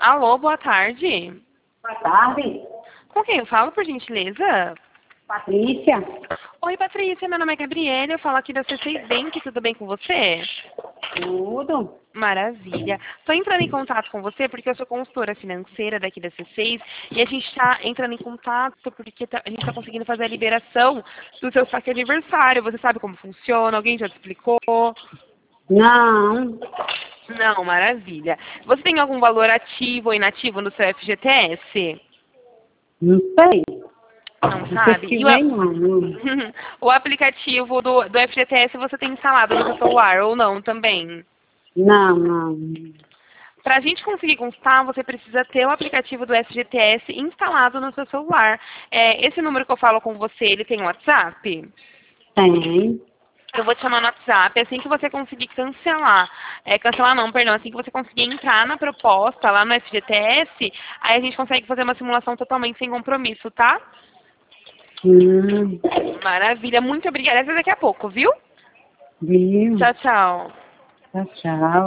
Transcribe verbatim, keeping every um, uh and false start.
Alô, boa tarde. Boa tarde, Com quem eu falo, por gentileza? Patrícia. Oi, Patrícia, meu nome é Gabriela, eu falo aqui da C seis Bank, tudo bem com você? Tudo? Maravilha. Estou entrando em contato com você porque eu sou consultora financeira daqui da C seis e a gente está entrando em contato porque tá- a gente está conseguindo fazer a liberação do seu saque aniversário. Você sabe como funciona? Alguém já te explicou? Não, Não, maravilha. Você tem algum valor ativo ou inativo no seu F G T S? não sei. Não Não sabe? E o, pesquisei a- não. o aplicativo do, do F G T S você tem instalado no seu celular ou não também? Não, não. Para a gente conseguir constar, você precisa ter o aplicativo do F G T S instalado no seu celular. É, esse número que eu falo com você, ele tem WhatsApp? Tem. Eu vou te chamar no WhatsApp, assim que você conseguir cancelar, é, cancelar não, perdão, assim que você conseguir entrar na proposta lá no F G T S, aí a gente consegue fazer uma simulação totalmente sem compromisso, tá? Hum, Maravilha, muito obrigada. Até daqui a pouco, viu? viu? Tchau, tchau. Tchau, tchau.